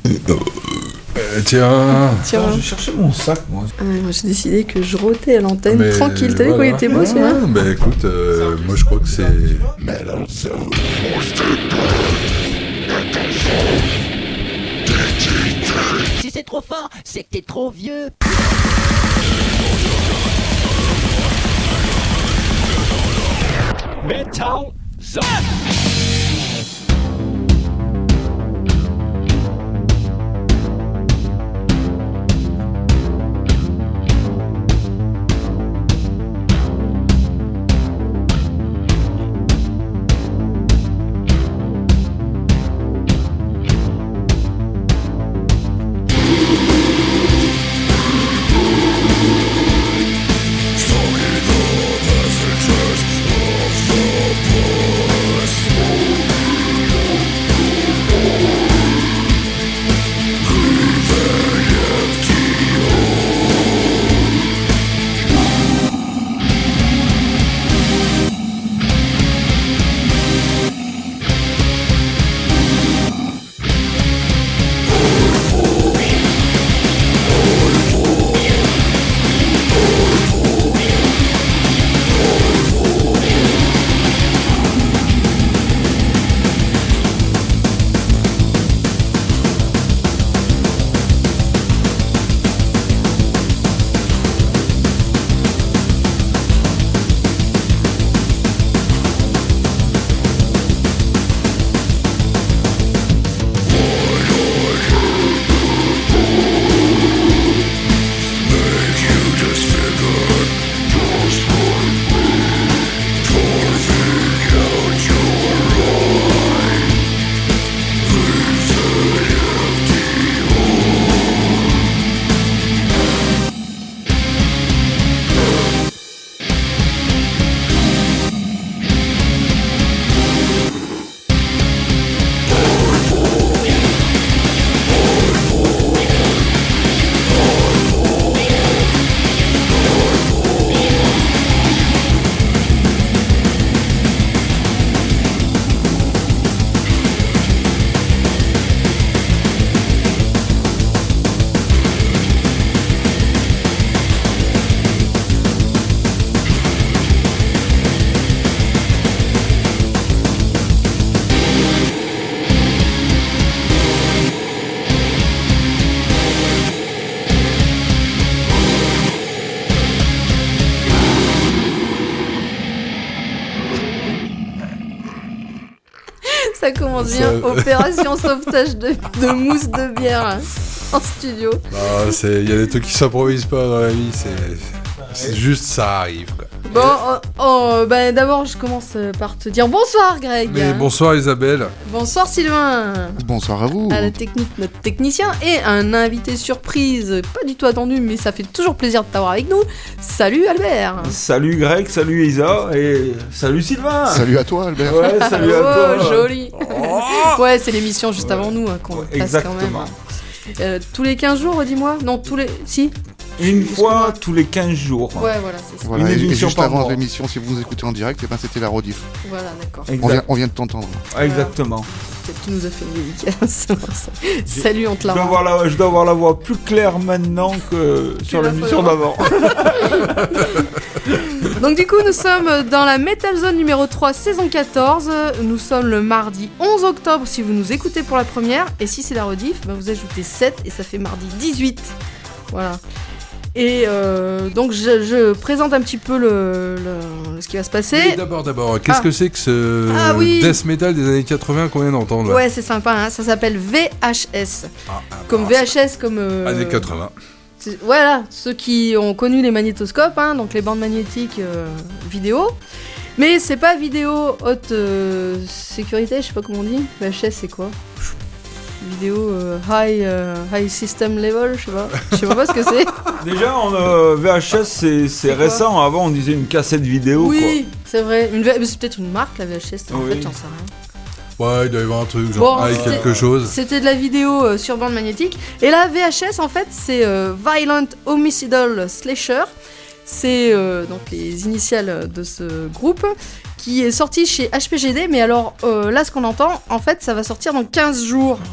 Tiens. Attends, je cherchais mon sac, moi. Moi, j'ai décidé que je rotais à l'antenne, tranquille. T'as vu quoi, il était beau, celui-là? Bah écoute, moi je crois que c'est... Si c'est trop fort, c'est que t'es trop vieux. Metal Zone. Ça commence bien. Opération sauvetage de mousse de bière en studio. Il y a des trucs qui s'improvisent pas dans la vie, c'est juste ça arrive quoi. Bon, d'abord je commence par te dire bonsoir Greg. Mais bonsoir Isabelle. Bonsoir Sylvain. Bonsoir à vous. À la technique, notre technicien et un invité surprise, pas du tout attendu, mais ça fait toujours plaisir de t'avoir avec nous. Salut Albert. Salut Greg, salut Isa et salut Sylvain. Salut à toi Albert. Ouais, salut à toi. Oh, joli. Ouais, c'est l'émission juste avant nous qu'on passe quand même. Tous les 15 jours, dis-moi. Non, Si. Une fois tous les 15 jours. Ouais, voilà, c'est ça. Voilà, et juste avant l'émission, si vous nous écoutez en direct, c'était la rediff. Voilà, d'accord. On vient de t'entendre. Exactement. Peut-être qu'il nous a fait une dédicace. Salut, on te la je dois avoir la voix plus claire maintenant que sur l'émission d'avant. Donc du coup, nous sommes dans la Metal Zone numéro 3, saison 14. Nous sommes le mardi 11 octobre si vous nous écoutez pour la première. Et si c'est la rediff, vous ajoutez 7 et ça fait mardi 18. Voilà. Et donc je présente un petit peu ce qui va se passer. Mais d'abord, qu'est-ce que c'est que ce death metal des années 80 qu'on vient d'entendre là? Ouais, c'est sympa, hein, ça s'appelle VHS. Comme VHS, comme... années 80. Voilà, ceux qui ont connu les magnétoscopes, hein, donc les bandes magnétiques vidéo. Mais c'est pas vidéo haute sécurité, je sais pas comment on dit. VHS c'est quoi? Vidéo high system level, je sais pas ce que c'est. Déjà, VHS c'est récent. Avant, on disait une cassette vidéo. Oui, quoi. C'est vrai. C'est peut-être une marque la VHS. En fait, j'en sais rien. Ouais, il doit y avoir un truc genre avec quelque chose. C'était de la vidéo sur bande magnétique. Et là, VHS, en fait, c'est Violent Homicidal Slasher. C'est donc les initiales de ce groupe qui est sorti chez HPGD. Mais alors, là, ce qu'on entend, en fait, ça va sortir dans 15 jours.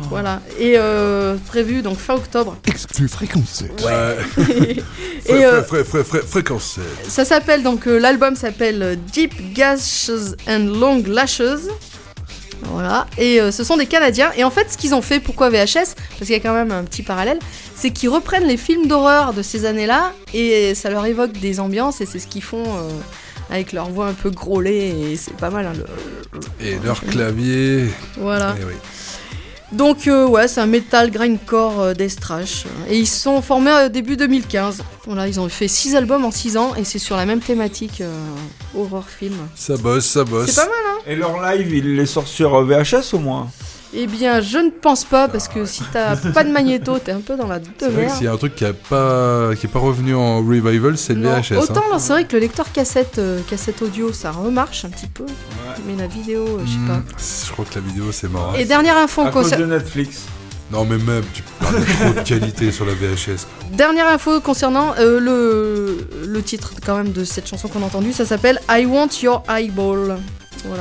Voilà. Et prévu donc fin octobre. Exclu fréquence. Ouais. Et Fréquence. ça s'appelle donc l'album s'appelle Deep Gashes and Long Lashes. Voilà. Et ce sont des Canadiens. Et en fait, ce qu'ils ont fait, pourquoi VHS ? Parce qu'il y a quand même un petit parallèle. C'est qu'ils reprennent les films d'horreur de ces années-là et ça leur évoque des ambiances et c'est ce qu'ils font avec leur voix un peu grôlée et c'est pas mal. Hein, Et leur clavier. Voilà. Eh oui. Donc ouais, c'est un metal grindcore death thrash. Et ils se sont formés début 2015. Voilà, ils ont fait 6 albums en 6 ans et c'est sur la même thématique horror film. Ça bosse, ça bosse. C'est pas mal, hein ? Et leur live, il les sort sur VHS au moins. Eh bien, je ne pense pas parce que si t'as pas de magnéto, t'es un peu dans la C'est vrai que demeure. s'il y a un truc qui est pas revenu en revival, c'est le Non. VHS. Autant, hein. là, c'est vrai que le lecteur cassette audio, ça remarche un petit peu. Mais la vidéo, je sais pas. Je crois que la vidéo c'est mort. hein. Et dernière info, À cause de Netflix. Non mais même, tu parles trop de qualité sur la VHS. dernière info concernant le titre quand même de cette chanson qu'on a entendue, ça s'appelle I Want Your Eyeball. Voilà.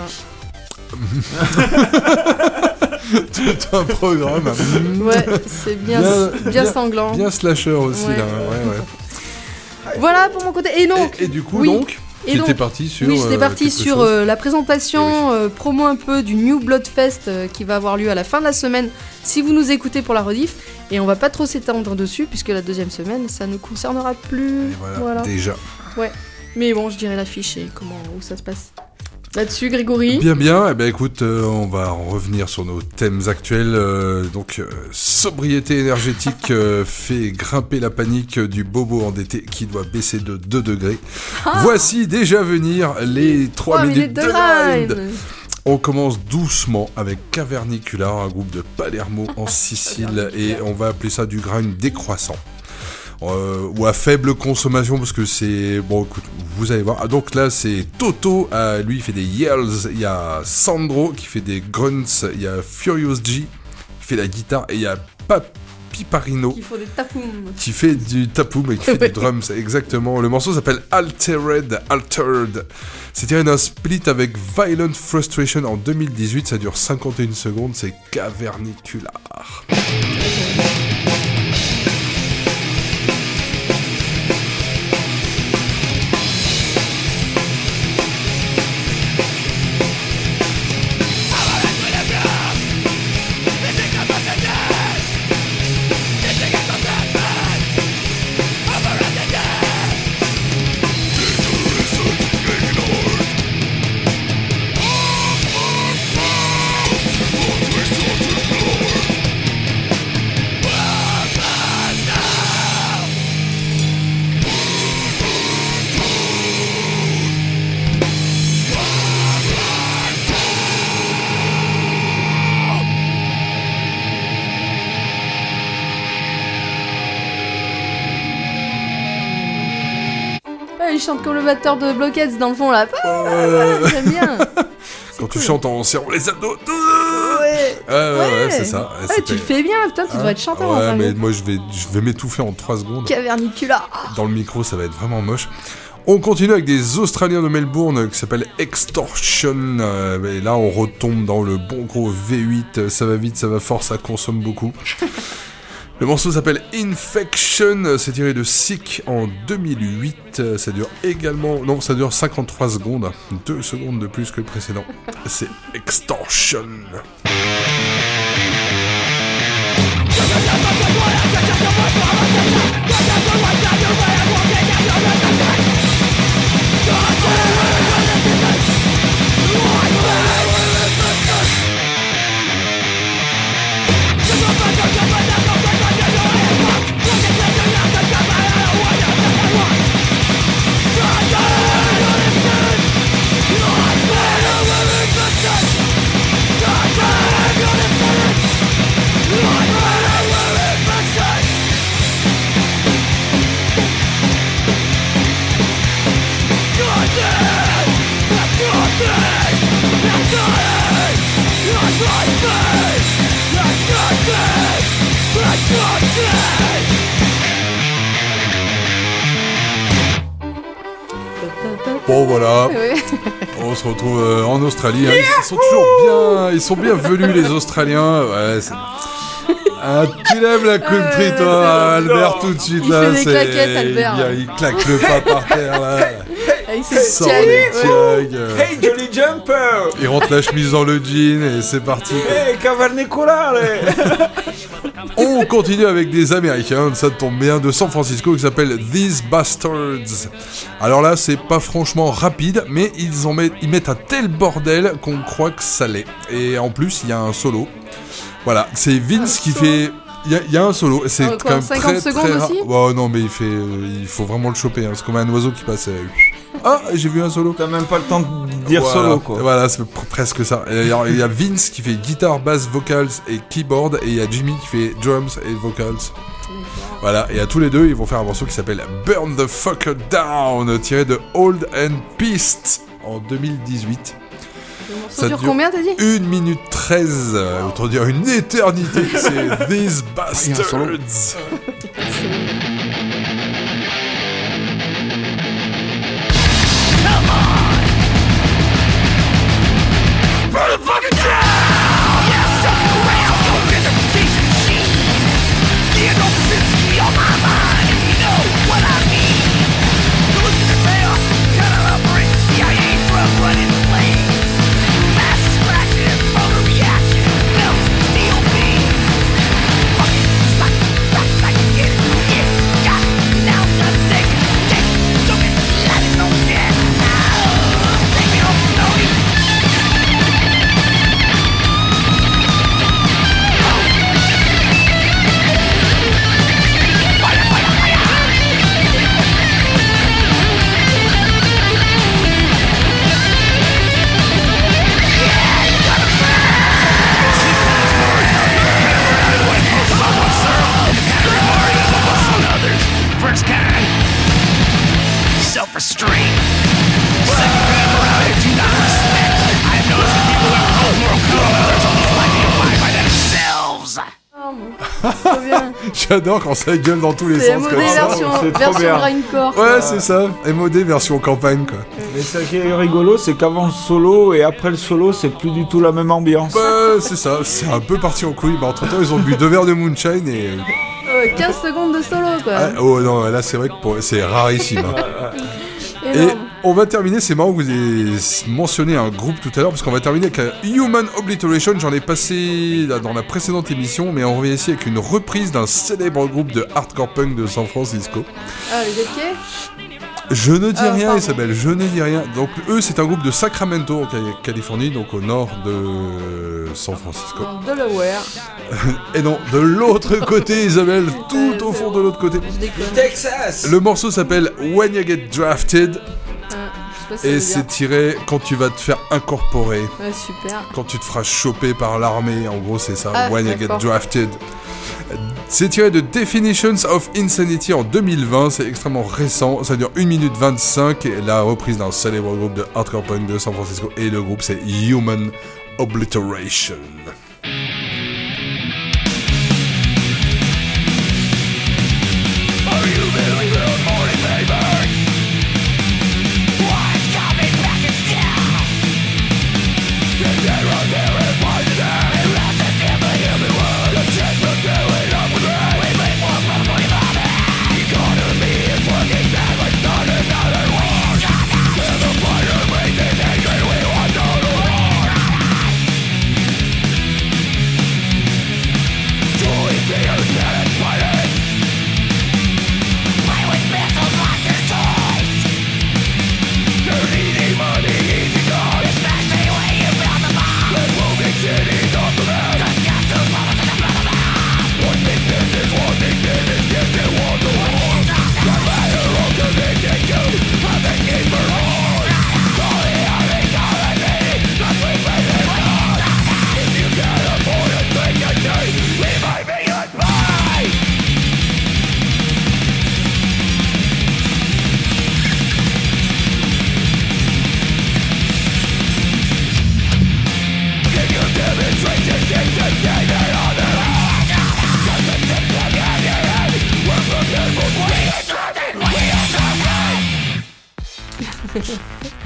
Tout un programme. Ouais, c'est bien sanglant. Bien slasher aussi Ouais. là. Ouais. Voilà pour mon côté. Et donc, Et du coup oui. donc, Et tu donc- étais parti sur. oui, j'étais partie quelque sur chose. la présentation promo un peu du New Bloodfest qui va avoir lieu à la fin de la semaine si vous nous écoutez pour la rediff. Et on va pas trop s'étendre dessus puisque la deuxième semaine ça ne concernera plus. Et voilà, Voilà. déjà. Mais bon, je dirais l'affiche et où ça se passe. Là-dessus, Grégory. Bien, eh ben écoute, on va en revenir sur nos thèmes actuels. Sobriété énergétique fait grimper la panique du bobo endetté qui doit baisser de 2 degrés. Voici déjà venir les 3 minutes de grind. grind. On commence doucement avec Cavernicula, un groupe de Palermo en Sicile, et on va appeler ça du grind décroissant. Ou à faible consommation parce que c'est... Bon écoute, vous allez voir. Ah, donc là c'est Toto, lui il fait des yells, il y a Sandro qui fait des grunts, il y a Furious G qui fait la guitare et il y a Piparino Il faut des tapoums. qui fait du tapoum et qui fait du drums, exactement. Le morceau s'appelle Altered. C'est tiré d'un split avec Violent Frustration en 2018, ça dure 51 secondes, c'est Cavernicular. Ah, il chante comme le batteur de Blockheads dans le fond là. J'aime bien. Quand tu chantes en serrant les abdos. Ouais. Ouais, c'est ça. Ouais, tu le fais bien, putain, tu devrais être chanteur en Ouais, 5 mais minutes. moi je vais m'étouffer en 3 secondes. Cavernicular. Dans le micro, ça va être vraiment moche. On continue avec des Australiens de Melbourne qui s'appellent Extortion. Et là, on retombe dans le bon gros V8. Ça va vite, ça va fort, ça consomme beaucoup. Le morceau s'appelle Infection. C'est tiré de Sick en 2008. Ça dure également... Non, ça dure 53 secondes. 2 secondes de plus que le précédent. C'est Extortion. Bon voilà, Ouais. on se retrouve en Australie. Hein. Ils sont bien venus les Australiens. Ouais, Ah, tu l'aimes la country, Ouais, toi, c'est Albert, bon. tout de suite, Il là. fait des c'est- claquettes, Albert. Il claque le pas par terre, là. Avec ses Il sort tiags, les ouais. tiags. Hey, Jolly Jumper! Il rentre la chemise dans le jean et c'est parti. Hey, cavernicolare! On continue avec des Américains, ça tombe bien, de San Francisco, qui s'appelle These Bastards. Alors là, c'est pas franchement rapide, mais ils mettent un tel bordel qu'on croit que ça l'est. Et en plus, il y a un solo. Voilà, c'est Vince qui fait... Il y a un solo, c'est quoi, quand même 50 très, secondes très rare. aussi Oh non, mais il faut vraiment le choper, hein. C'est comme un oiseau qui passe... Ah, j'ai vu un solo. T'as même pas le temps de dire Voilà. solo, quoi. Voilà, c'est presque ça. Et alors, il y a Vince qui fait guitare, bass, vocals et keyboard, et il y a Jimmy qui fait drums et vocals. Voilà, et à tous les deux, ils vont faire un morceau qui s'appelle Burn the Fucker Down, tiré de Old and Pissed en 2018. Le morceau Ça dure dure combien, t'as dit 1 minute 13, autant dire une éternité. C'est These Il y a un solo. Bastards. Trop bien. J'adore quand ça gueule dans tous les C'est sens MOD comme ça. version, C'est trop version bien. grindcore. Ouais, c'est ça. MOD version campagne, quoi. Mais ce qui est rigolo, c'est qu'avant le solo et après le solo, c'est plus du tout la même ambiance. Bah, c'est ça. C'est un peu parti en couille. Bah, entre-temps, ils ont bu 2 verres de moonshine et... 15 secondes de solo, quoi. Ah, oh non, là, c'est vrai que c'est rarissime. Hein. Et Énorme. on va terminer, c'est marrant que vous ayez mentionné un groupe tout à l'heure, parce qu'on va terminer avec Human Obliteration, j'en ai passé là, dans la précédente émission, mais on revient ici avec une reprise d'un célèbre groupe de hardcore punk de San Francisco. Ah, les Dead Key. Je ne dis rien, pardon. Isabelle, je ne dis rien. Donc eux, c'est un groupe de Sacramento, en Californie, donc au nord de San Francisco. Dans Delaware. Et non, de l'autre côté, Isabelle, tout au fond de l'autre côté. Je déconne. Texas! Le morceau s'appelle When You Get Drafted. Ah, je sais pas si ça Et veut c'est dire. tiré quand tu vas te faire incorporer, Ouais, super. quand tu te feras choper par l'armée, en gros c'est ça, Ah, When You Get d'accord. Drafted. C'est tiré de Definitions of Insanity en 2020, c'est extrêmement récent, ça dure 1 minute 25, et la reprise d'un célèbre groupe de hardcore punk de San Francisco, et le groupe c'est Human Obliteration.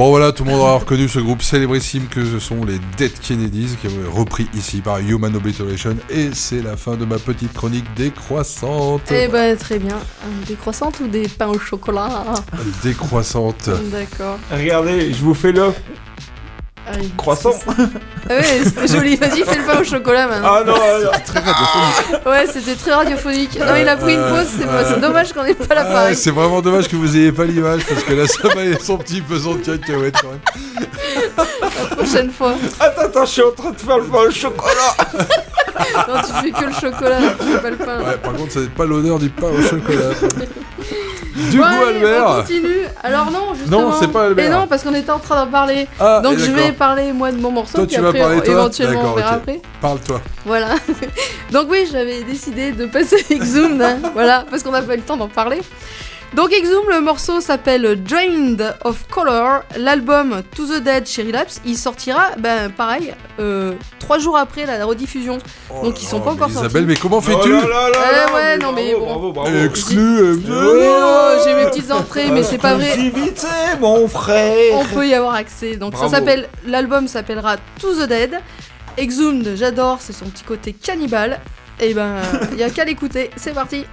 Bon voilà, tout le monde aura reconnu ce groupe célébrissime que ce sont les Dead Kennedys, qui est repris ici par Human Obliteration, et c'est la fin de ma petite chronique décroissante. Eh ben très bien. Des croissantes ou des pains au chocolat? Décroissante. D'accord. Regardez, je vous fais le Ah oui, croissant. Ah ouais, c'était joli. Vas-y, fais le pain au chocolat maintenant. Ah non, Très radiophonique. Ouais, c'était très radiophonique. Non, il a pris une pause, c'est dommage qu'on ait pas Ah, l'appareil. c'est vraiment dommage que vous ayez pas l'image, parce que là ça va son petit pesant de cacahuètes quand même. La prochaine fois. attends, je suis en train de faire le pain au chocolat. Non, tu fais que le chocolat, tu fais pas le pain. Ouais, par contre, ça n'est pas l'odeur du pain au chocolat. Du Bon, coup, allez, Albert. on continue. Alors non, justement. Non, c'est pas Albert. Et non, parce qu'on était en train d'en parler. Ah, Donc et je d'accord. vais parler moi de mon morceau. Toi, puis tu vas après, parler, toi éventuellement, D'accord, on verra ok. après. Parle-toi. Voilà. Donc oui, j'avais décidé de passer Exhumed, hein, voilà, parce qu'on n'a pas eu le temps d'en parler. Donc Exhumed, le morceau s'appelle Drained of Color. L'album To The Dead chez Relapse, il sortira, ben pareil, 3 jours après la rediffusion. Donc ils sont pas encore mais sortis. Isabelle, mais comment fais-tu Ouais, non, mais bon. Bravo. Exclu. Oui, non, j'ai mes petites entrées, mais c'est pas vrai. Exclusivité, mon frère. On peut y avoir accès. Donc Bravo. ça s'appelle, l'album s'appellera To The Dead. Exhumed, j'adore, c'est son petit côté cannibale. Et ben, y a qu'à l'écouter. C'est parti.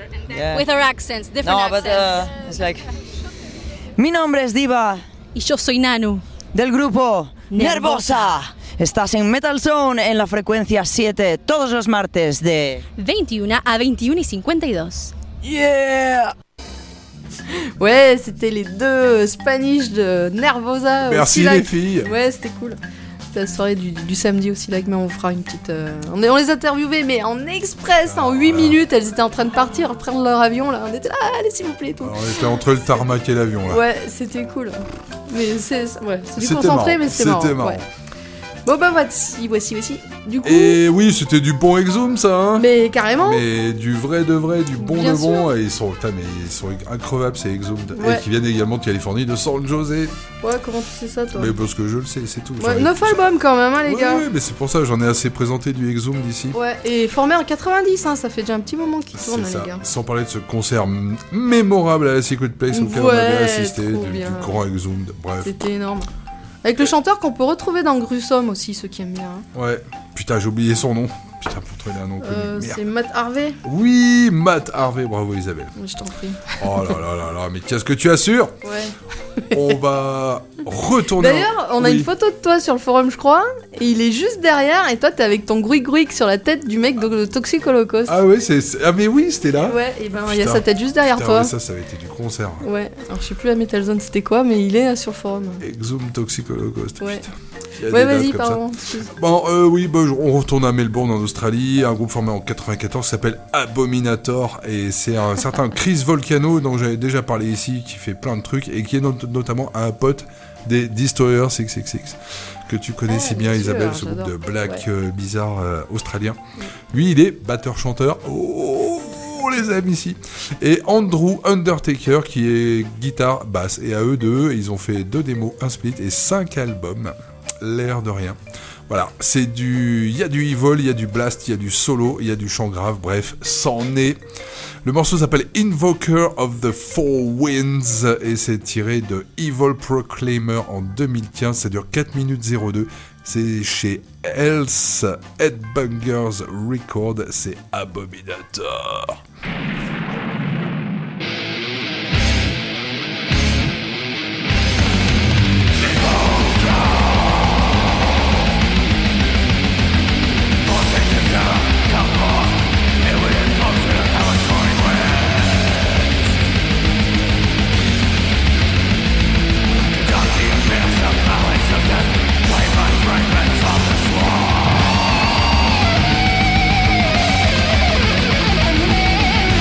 Yeah. With our accents, different No, but accents. it's like. Mi nombre es Diva, Y yo soy Nanu. del grupo Nervosa. Nervosa. Estás en Metal Zone en la frecuencia 7 todos los martes de. 21 à 21h52. Yeah! Ouais, c'était les deux Spanish de Nervosa. Merci aussi, là. les filles. Ouais, c'était cool. C'était la soirée du samedi aussi, là, mais on fera une petite... On les a interviewées, mais en express, en 8 minutes, elles étaient en train de partir, prendre leur avion, là. On était là, allez, s'il vous plaît, et tout. Alors, on était entre le tarmac et l'avion là. Ouais, c'était cool. Mais c'est du C'était concentré, marrant, mais c'était marrant. c'était marrant. Ouais. Bon, bah, voici. Du coup... Et oui, c'était du bon Exhum ça, hein. Mais carrément. Mais du vrai de vrai, du bon Bien de bon. sûr. Et ils sont increvables ces Exhum. Ouais. Et qui viennent également de Californie, de San José. Ouais, comment tu sais ça, toi? Mais parce que je le sais, c'est tout. Ouais, 9 albums quand même, hein, les gars. Oui, mais c'est pour ça, j'en ai assez présenté du Exhum d'ici. Ouais, et formé en 90, hein, ça fait déjà un petit moment qu'ils tournent, C'est hein, ça. les gars. Sans parler de ce concert mémorable à la Secret Place auquel on Ouais, avait assisté, trop du bien. grand Exhum. Bref. C'était énorme. Avec le chanteur qu'on peut retrouver dans Gruesome aussi, ceux qui aiment bien. Hein. Ouais. Putain, j'ai oublié son nom. Putain, pour trouver un nom connu. Merde. C'est Matt Harvey. Oui, Matt Harvey, bravo Isabelle. Je t'en prie. Oh là là là là, mais qu'est-ce que tu assures? Ouais. On va retourner. D'ailleurs, on a Oui. une photo de toi sur le forum, je crois, et il est juste derrière, et toi t'es avec ton grouic sur la tête du mec de Toxic Holocaust. Ah ouais, ah mais oui, c'était là. Ouais, et ben il y a Putain. sa tête juste derrière Putain, toi. ouais, ça avait été du concert. Ouais, alors je sais plus la Metal Zone c'était quoi, mais il est sur le forum. Exhum Toxic Holocaust. Ouais. Putain. Il y a Ouais, des dates vas-y, comme ça. pardon. excuse. Bon, oui, on retourne à Melbourne en Australie, un groupe formé en 94 qui s'appelle Abominator, et c'est un certain Chris Volcano dont j'avais déjà parlé ici, qui fait plein de trucs, et qui est notamment un pote des Destroyer 666, que tu connais si bien bien sûr, Isabelle, ce groupe j'adore. de black Ouais. bizarre australien. Lui, il est batteur-chanteur. Oh, les amis ici. Et Andrew Undertaker qui est guitare basse. Et à eux deux, ils ont fait 2 démos, un split et 5 albums. L'air de rien. Voilà, il y a du evil, il y a du blast, il y a du solo, il y a du chant grave, bref, c'en est. Le morceau s'appelle Invoker of the Four Winds et c'est tiré de Evil Proclaimer en 2015, ça dure 4 minutes 02. C'est chez Else Headbangers Record, c'est Abominator. Fragments of the sword.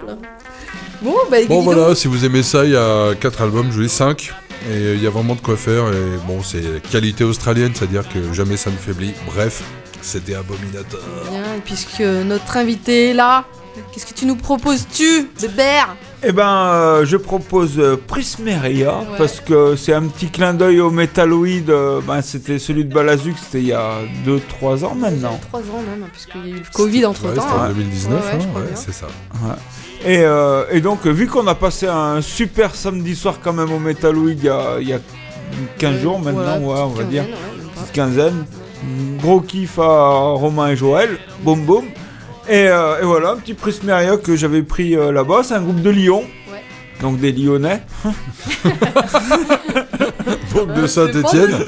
Bon, bah, Bon dis donc. voilà, si vous aimez ça, il y a 4 albums, je dis 5. Et il y a vraiment de quoi faire. Et bon, c'est qualité australienne, c'est-à-dire que jamais ça ne faiblit. Bref, c'était Abominator. Bien, et puisque notre invité est là, qu'est-ce que tu nous proposes-tu, Bébert? Eh ben, je propose Prismeria, Ouais. parce que c'est un petit clin d'œil au Metalloid. C'était celui de Balazuk, c'était il y a 2-3 ans maintenant. 3 ans même, puisqu'il y a eu le Covid entre Ouais, temps. c'était en 2019, Ouais, je crois ouais, bien. c'est ça. Et donc, vu qu'on a passé un super samedi soir quand même au Metalloid il y a 15 jours maintenant, Voilà, on va dire, petite petite quinzaine. Gros kiff à Romain et Joël, boum boum. Et voilà, un petit Prismeria que j'avais pris là-bas, c'est un groupe de Lyon, Ouais. donc des Lyonnais. Donc de Saint-Etienne.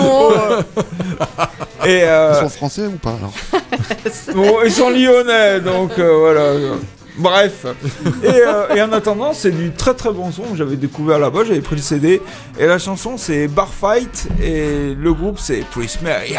Et Ils sont français ou pas alors? bon, ils sont lyonnais, donc voilà. Bref. Et en attendant, c'est du très très bon son que j'avais découvert là-bas, j'avais pris le CD. Et la chanson c'est Bar Fight et le groupe c'est Prismeria.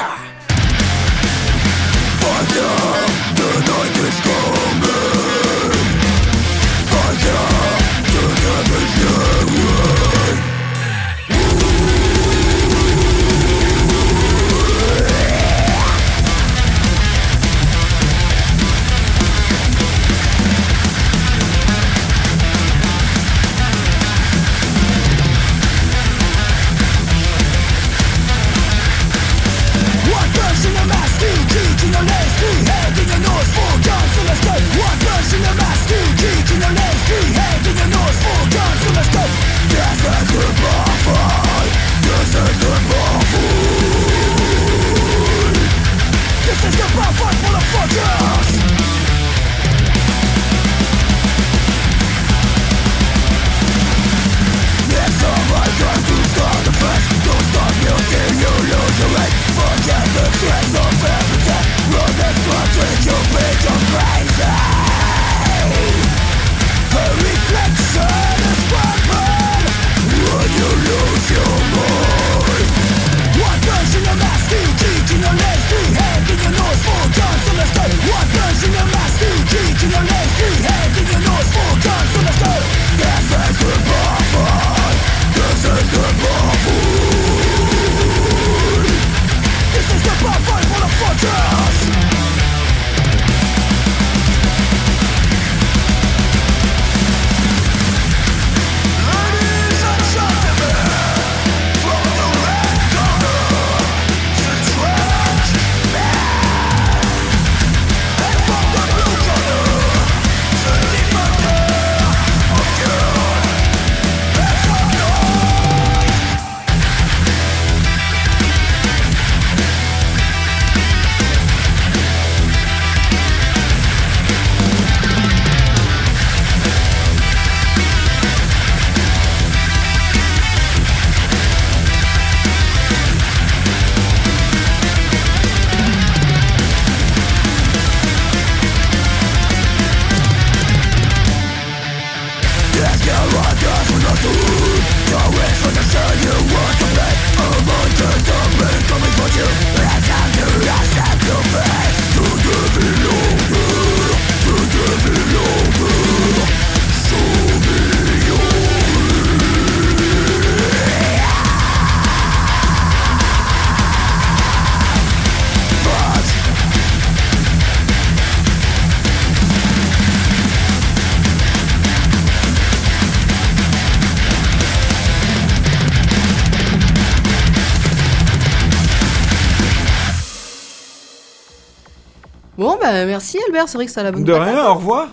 Bon, bah merci Albert, c'est vrai que ça a la bonne De patate. rien, au revoir.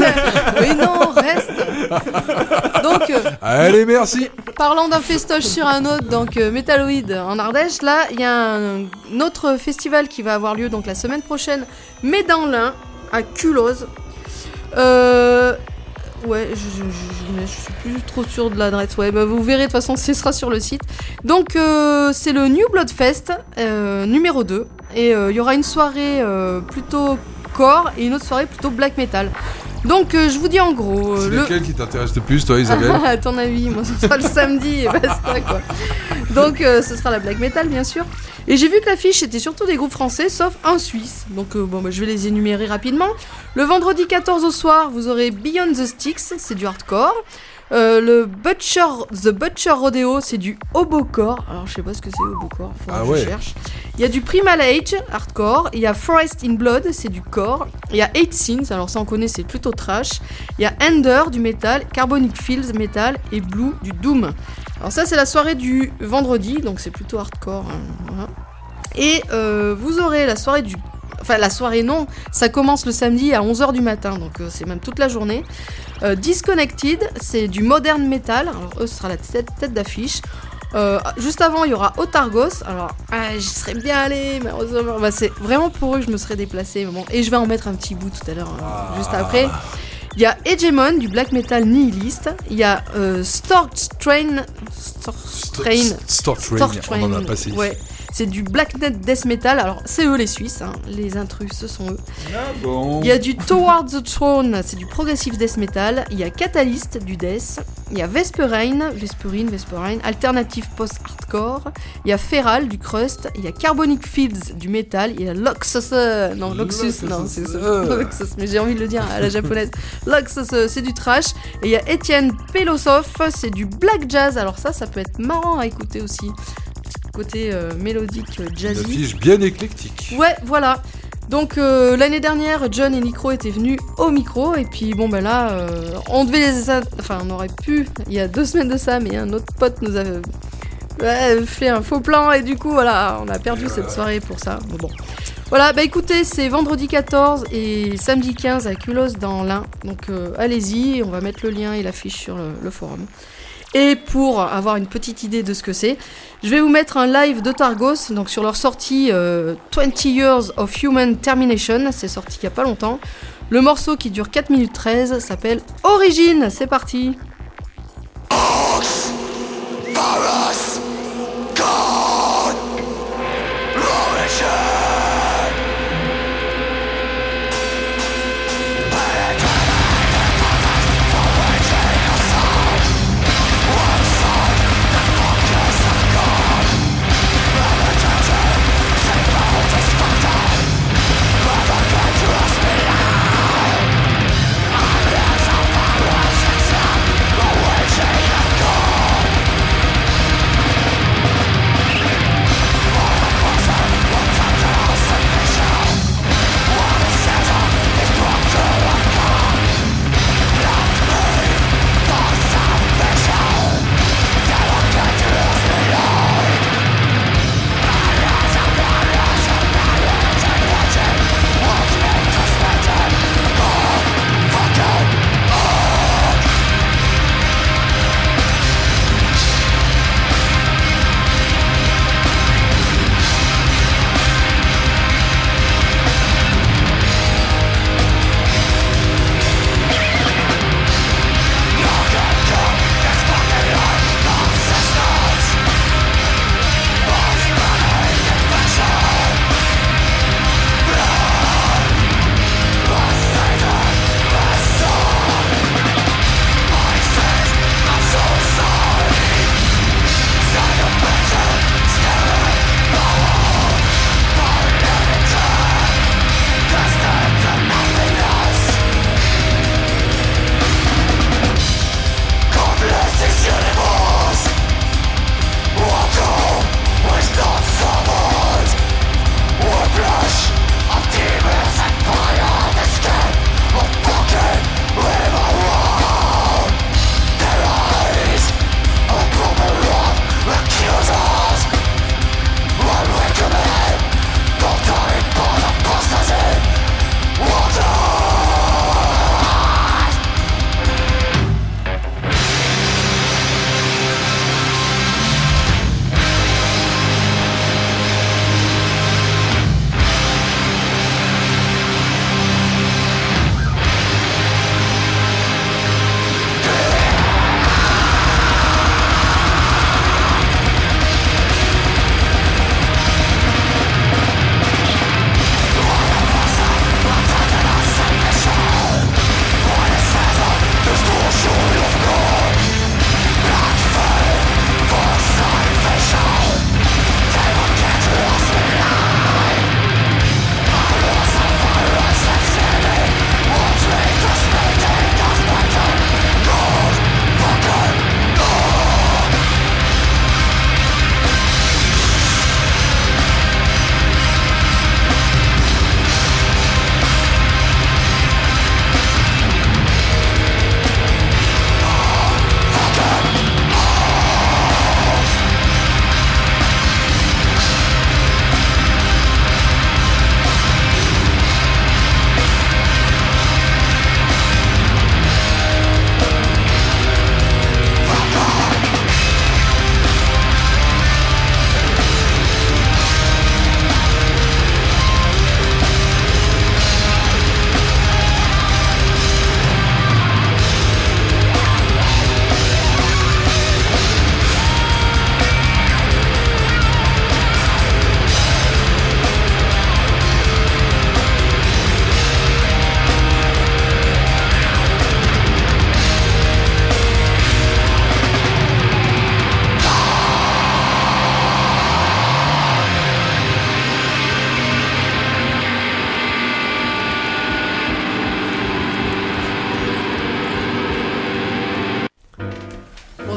Oui, non, reste. Donc, Allez, merci. parlant d'un festoche sur un autre, donc Metalloid en Ardèche, là, il y a un autre festival qui va avoir lieu donc la semaine prochaine, mais dans l'Ain, à Culose. Ouais, je suis plus trop sûre de l'adresse. Ouais, bah vous verrez, de toute façon, ce sera sur le site. Donc, c'est le New Blood Fest, numéro 2. Et il y aura une soirée plutôt core et une autre soirée plutôt black metal. Donc, je vous dis en gros... C'est lequel qui t'intéresse le plus, toi, Isabelle? À ton avis, moi, ce sera le samedi et basta, quoi. Donc, ce sera la black metal, bien sûr. Et j'ai vu que l'affiche était surtout des groupes français, sauf un Suisse. Donc je vais les énumérer rapidement. Le vendredi 14 au soir, vous aurez Beyond the Sticks, c'est du hardcore. The Butcher Rodeo, c'est du hobocore. Alors je sais pas ce que c'est hobocore, faut que je cherche. Il y a du Primal Age, hardcore. Il y a Forest in Blood, c'est du core. Il y a 8 Sins, alors ça on connaît, c'est plutôt trash. Il y a Ender, du metal. Carbonic Fields, metal. Et Blue, du doom. Alors ça c'est la soirée du vendredi, donc c'est plutôt hardcore. Voilà. Et vous aurez la soirée du... Enfin la soirée non, ça commence le samedi à 11h du matin, donc c'est même toute la journée. Disconnected, c'est du modern metal, alors eux ce sera la tête d'affiche. Juste avant il y aura Otargos, alors j'y serais bien allé, mais c'est vraiment pour eux que je me serais déplacée, bon, et je vais en mettre un petit bout tout à l'heure, juste après. Il y a Hegemon, du black metal nihiliste. Il y a Stork Train, on en a passé. Ouais. C'est du black death metal, alors c'est eux les Suisses, hein. Les intrus ce sont eux. Ah bon. Il y a du Toward the Throne, c'est du progressive death metal. Il y a Catalyst, du death. Il y a Vesperine, alternative post-hardcore. Il y a Feral, du crust. Il y a Carbonic Fields, du metal. Il y a Loxus, mais j'ai envie de le dire à la japonaise. Loxus, c'est du trash. Et il y a Etienne Pelosov, c'est du black jazz, alors ça peut être marrant à écouter aussi. Côté mélodique, jazzy. Une affiche bien éclectique. Ouais, voilà. Donc l'année dernière, John et Nicro étaient venus au micro et puis là, on aurait pu, il y a 2 semaines de ça, mais un autre pote nous a fait un faux plan et du coup voilà, on a perdu cette soirée pour ça. Bon. Voilà, écoutez, c'est vendredi 14 et samedi 15 à Culos dans l'Ain. Donc allez-y, on va mettre le lien et l'affiche sur le forum. Et pour avoir une petite idée de ce que c'est, je vais vous mettre un live d'Otargos, donc sur leur sortie 20 Years of Human Termination, c'est sorti il y a pas longtemps. Le morceau qui dure 4 minutes 13 s'appelle Origine, c'est parti.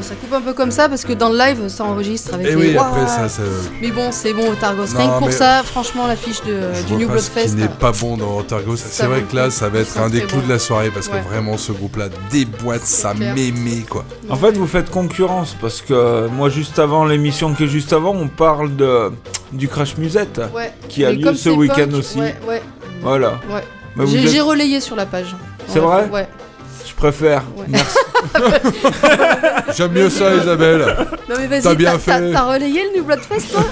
ça coupe un peu comme ça parce que dans le live, ça enregistre avec Et les. oui, Ouah. après ça. Mais bon, c'est bon, Targos. Non, Rien que pour mais- ça, franchement, l'affiche Je du vois New pas ce Bloodfest. qui n'est pas bon dans Targos. C'est Ça vrai vaut que là, le ça va coup. être Ils un sont des très clous bons. de la soirée parce que Ouais. vraiment, ce groupe-là déboîte sa clair. mémé, quoi. En fait, vous faites concurrence parce que moi, juste avant l'émission qui est juste avant, on parle du Crash Musette Ouais. qui a Mais lieu comme ce c'est week-end punk, aussi. Ouais, ouais, Voilà. ouais. Mais vous J'ai êtes- relayé sur la page. C'est vrai Ouais. Je préfère. Ouais. Merci. J'aime mieux ça, Isabelle. Non mais vas-y, T'as bien fait. t'as relayé le New Bloodfest toi?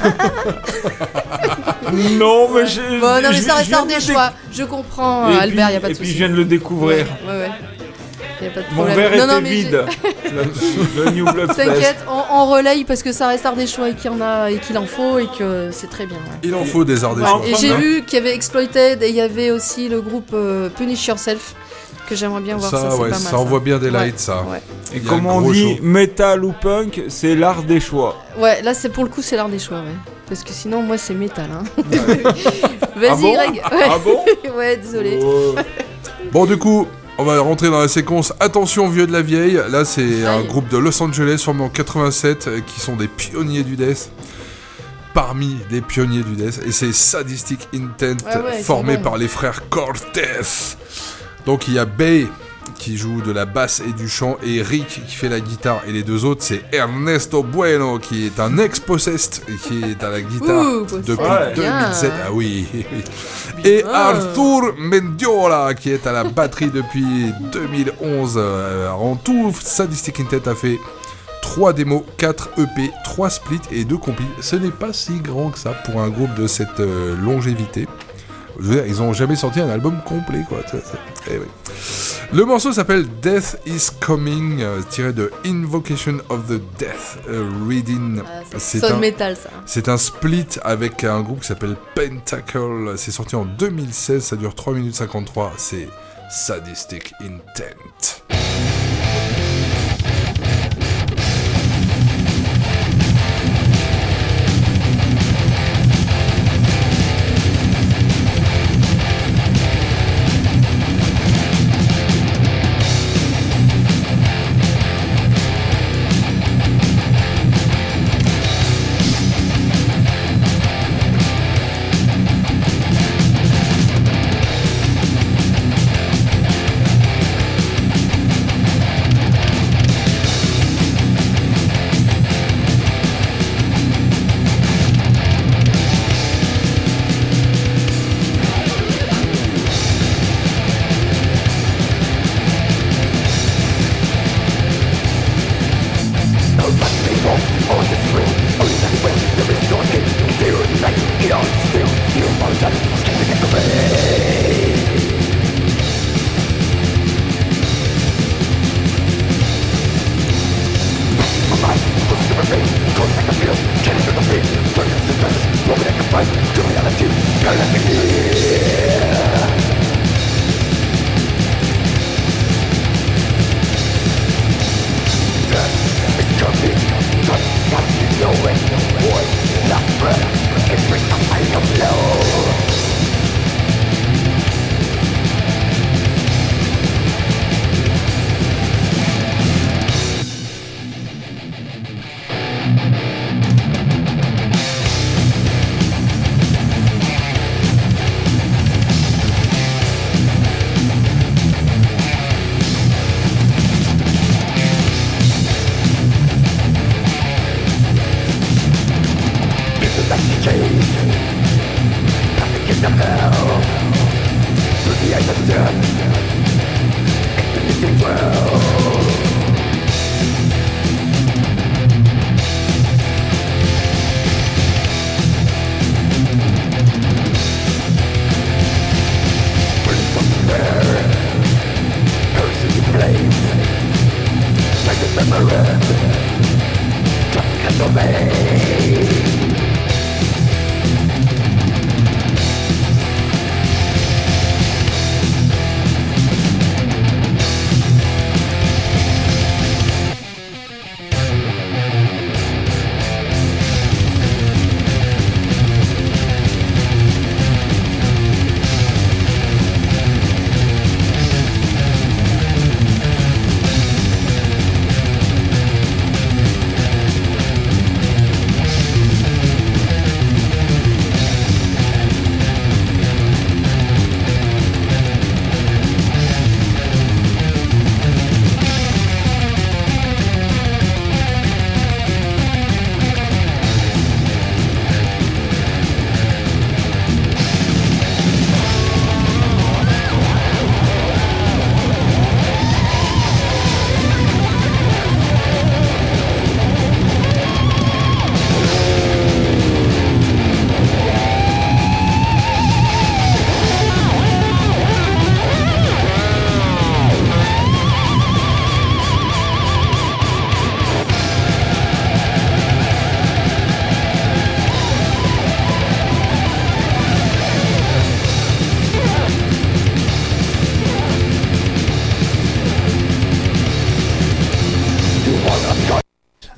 Non, mais j'ai. Bon, non mais je- ça je reste viens un de des le choix. Je comprends, Et Albert, puis- y a pas de Et puis souci. je viens de le découvrir. Ouais. Y a pas de Mon problème. verre Non, non, était mais vide. Le New Bloodfest. T'inquiète, on relaye parce que ça reste art des choix et qu'il y en a et qu'il en faut et que c'est très bien. Ouais. Il en faut des arts des Ouais. choix. Et j'ai vu qu'il y avait Exploited et il y avait aussi le groupe Punish Yourself que j'aimerais bien voir. Ça, Ça, c'est ouais, pas mal. ça envoie bien des lights, Ouais. ça. Ouais. Et Il y a comme un on gros dit, show. metal ou punk, c'est l'art des choix. Ouais, là c'est pour le coup c'est l'art des choix, ouais. Parce que sinon moi c'est métal. Hein. Vas-y Ah bon Greg. Ah bon Ouais, désolé. Oh. Bon, du coup, on va rentrer dans la séquence Attention vieux de la vieille. Là, c'est un Aïe. groupe de Los Angeles formé en 87 qui sont des pionniers du death. Parmi les pionniers du death. Et c'est Sadistic Intent, Ouais, ils formé sont bons. par les frères Cortez. Donc il y a Bay qui joue de la basse et du chant et Rick qui fait la guitare. Et les deux autres, c'est Ernesto Bueno qui est un ex-possessed et qui est à la guitare Ouh, depuis Ouais. 2007. Ah oui. Et Bien. Arthur Mendiola qui est à la batterie depuis 2011. En tout, Sadistic Intent a fait 3 démos, 4 EP, 3 splits et 2 complis. Ce n'est pas si grand que ça pour un groupe de cette longévité. Je veux dire, ils ont jamais sorti un album complet, quoi. Eh oui. Le morceau s'appelle Death is Coming, tiré de Invocation of the Death Reading. Ah, ça C'est sonne un- métal ça. C'est un split avec un groupe qui s'appelle Pentacle. C'est sorti en 2016, ça dure 3 minutes 53. C'est Sadistic Intent.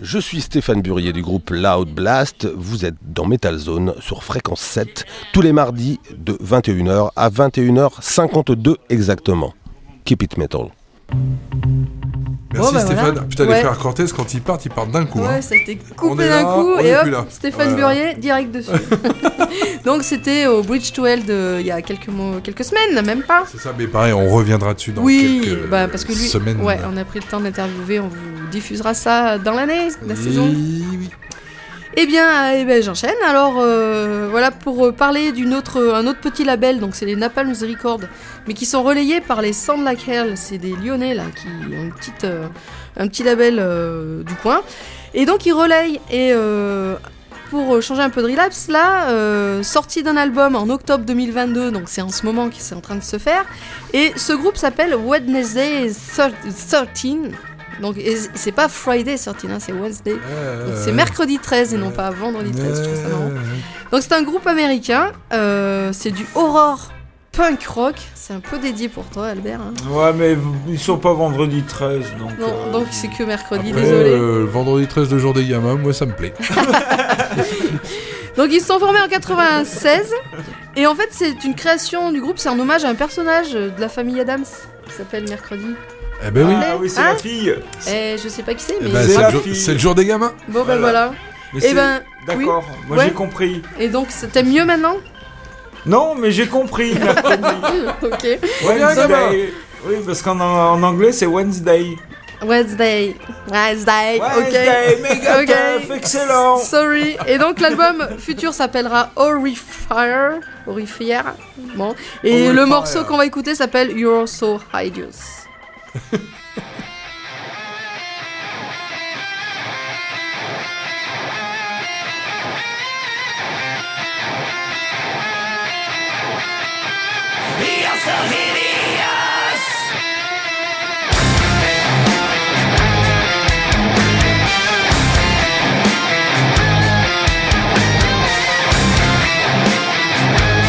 Je suis Stéphane Burier du groupe Loud Blast. Vous êtes dans Metal Zone sur fréquence 7 tous les mardis de 21h à 21h52 exactement. Keep it metal. Merci Bon, bah Stéphane. voilà. Putain, les Ouais. frères Cortés, quand ils partent d'un coup. Ouais, hein. ça a été On coupé est d'un là, coup on et est hop, plus là. Stéphane Voilà. Burier direct dessus. Donc c'était au Bridge to Hell il y a quelques semaines, même pas. C'est ça, mais pareil, on reviendra dessus dans Oui, quelques parce que lui, semaines. ouais, on a pris le temps d'interviewer, on vous diffusera ça dans l'année, la saison. Oui. Eh bien, j'enchaîne. Alors, voilà, pour parler un autre petit label, donc c'est les Napalm Records, mais qui sont relayés par les Sound Like Hell. C'est des Lyonnais, là, qui ont un petit label du coin. Et donc, ils relayent. Et pour changer un peu de relapse, là, sortie d'un album en octobre 2022, donc c'est en ce moment que c'est en train de se faire. Et ce groupe s'appelle Wednesday 13. Donc, et c'est pas Friday 13, hein, c'est Wednesday. Donc c'est mercredi 13 et non pas vendredi 13, je trouve ça marrant. Donc c'est un groupe américain, c'est du horror punk rock. C'est un peu dédié pour toi, Albert. Hein. Ouais, mais ils sont pas vendredi 13, donc... Non, donc c'est que mercredi, Après, désolé. le vendredi 13 de jour des gamins, moi ça me plaît. Donc ils se sont formés en 96. Et en fait c'est une création du groupe, c'est un hommage à un personnage de la famille Adams qui s'appelle Mercredi. Eh ben oui. Ah oui, c'est Hein la fille. Je sais pas qui c'est, Eh mais... ben, c'est c'est la le jour- fille. c'est le jour des gamins. Bon ben voilà. Mais Eh ben, D'accord, moi Ouais. j'ai compris. Et donc t'aimes mieux maintenant? Non, mais j'ai compris, mercredi. Ok. Wednesday. Oui, parce qu'en anglais, c'est Wednesday. Wednesday, Wednesday, ok. méga Ok. tough, excellent. Sorry. Et donc l'album futur s'appellera Horrifier. Bon. Et Horrifier. le morceau qu'on va écouter s'appelle You're So Hideous.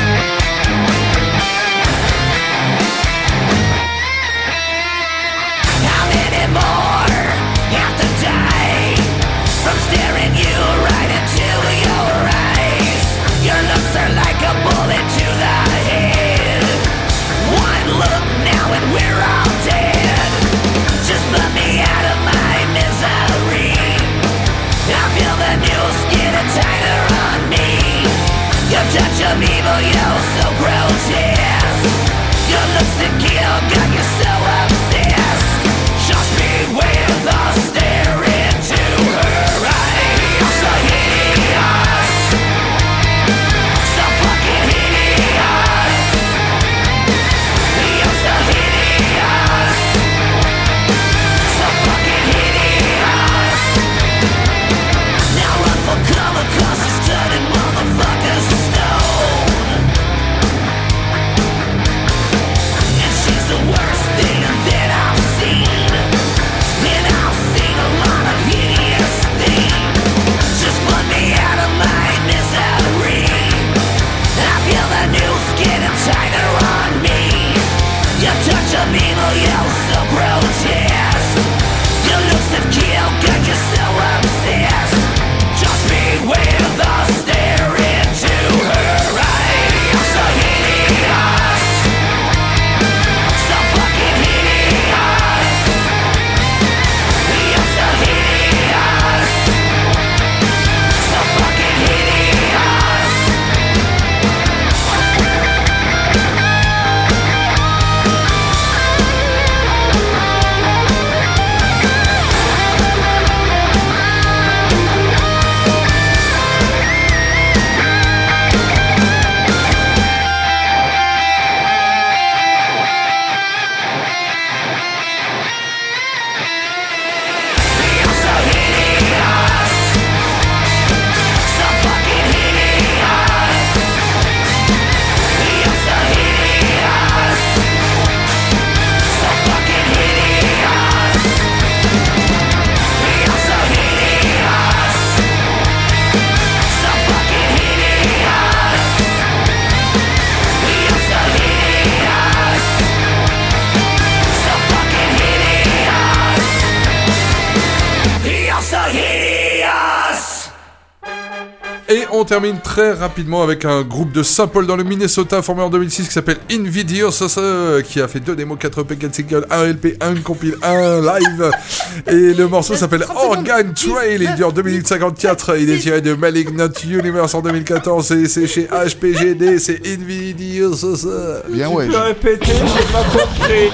You're Et on termine très rapidement avec un groupe de Saint-Paul dans le Minnesota formé en 2006 qui s'appelle Invidious, qui a fait 2 démos, 4 EP, 4 singles, 1 LP, 1 compile, 1 live. Et le morceau s'appelle Organ Trail, il dure 2 minutes 54, il est tiré de Malignant Universe en 2014 et c'est chez HPGD, c'est Invidious. Bien ouais. Tu peux répéter, j'ai pas compris.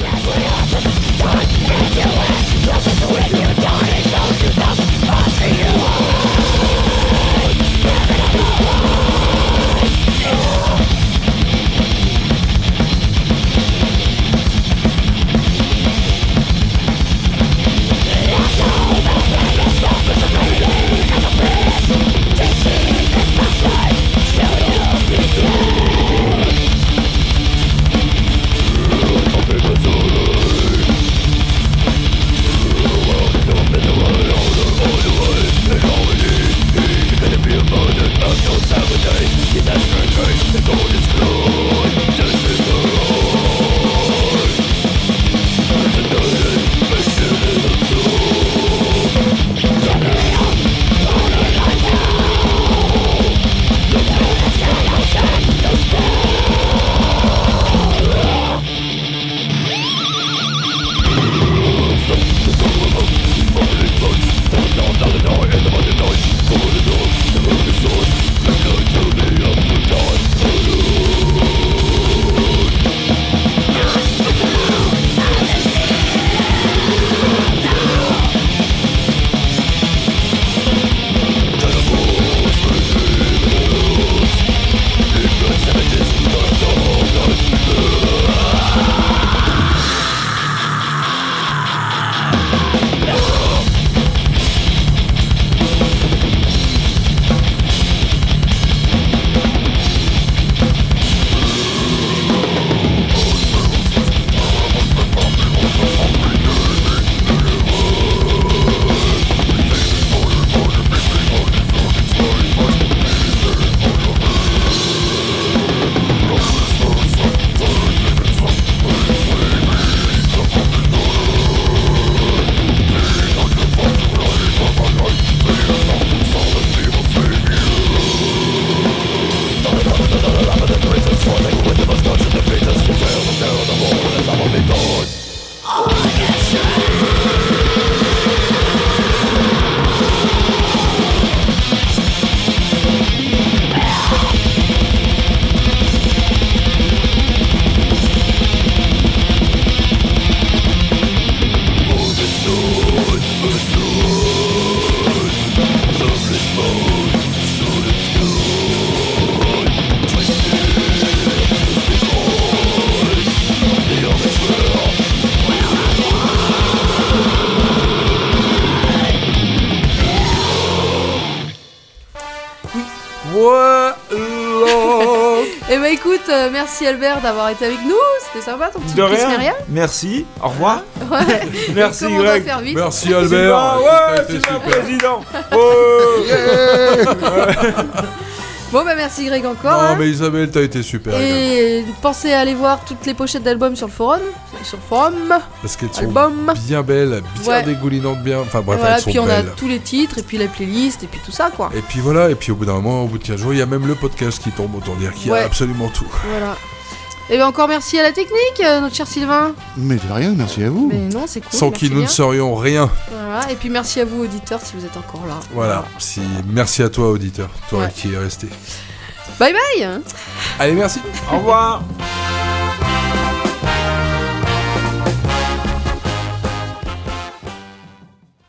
Eh ben écoute, merci Albert d'avoir été avec nous, c'était sympa ton petit De quiz rien. Myriam. Merci, au revoir. Ouais. Merci Comment on doit Greg. faire vite. Merci Albert. Ouais, C'était c'est un super. président. Oh. Bon bah merci Greg encore. Non hein. mais Isabelle, t'as été super. également. Et pensez à aller voir toutes les pochettes d'albums sur le forum. Parce qu'elles sont Album. bien belles, bien Ouais. dégoulinantes, bien. Enfin bref, Voilà, elles sont puis on a belles. tous les titres, et puis la playlist, et puis tout ça quoi. Et puis voilà, et puis au bout d'un moment, au bout de 15 jours, il y a même le podcast qui tombe, autant dire qu'il y a Ouais. absolument tout. Voilà. Et bien encore merci à la technique, notre cher Sylvain. Mais de rien, merci à vous. Mais non, c'est cool. Sans merci qui nous ne bien. serions rien. Voilà. Et puis merci à vous auditeurs si vous êtes encore là. Voilà. Merci à toi, auditeur, toi Ouais. qui es resté. Bye bye. Allez, merci. Au revoir.